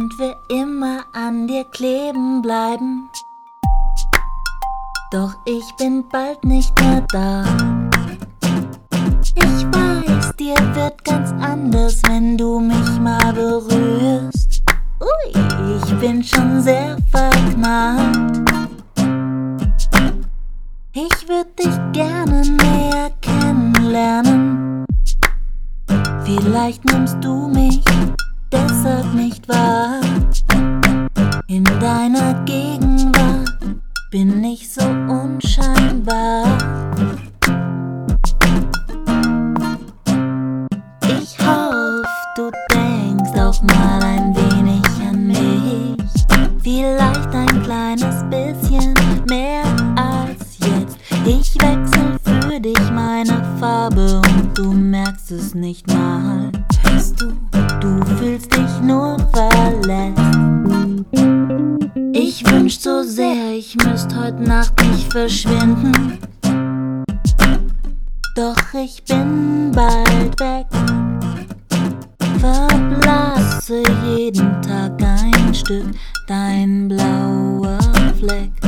und will immer an dir kleben bleiben. Doch ich bin bald nicht mehr da. Ich weiß, dir wird ganz anders, wenn du mich mal berührst. Ui, ich bin schon sehr verknallt. Ich würd dich gerne näher kennenlernen. Vielleicht nimmst du mich deshalb nicht wahr. In deiner Gegenwart bin ich so unscheinbar. Ich hoffe, du denkst auch mal ein wenig an mich. Vielleicht ein kleines bisschen mehr als jetzt. Ich wechsel für dich meine Farbe und du merkst es nicht mal. Hörst du, du fühlst dich nur verletzt. Ich wünsch so sehr, ich müsst heute Nacht nicht verschwinden. Doch ich bin bald weg. Verblasse jeden Tag ein Stück, dein blauer Fleck.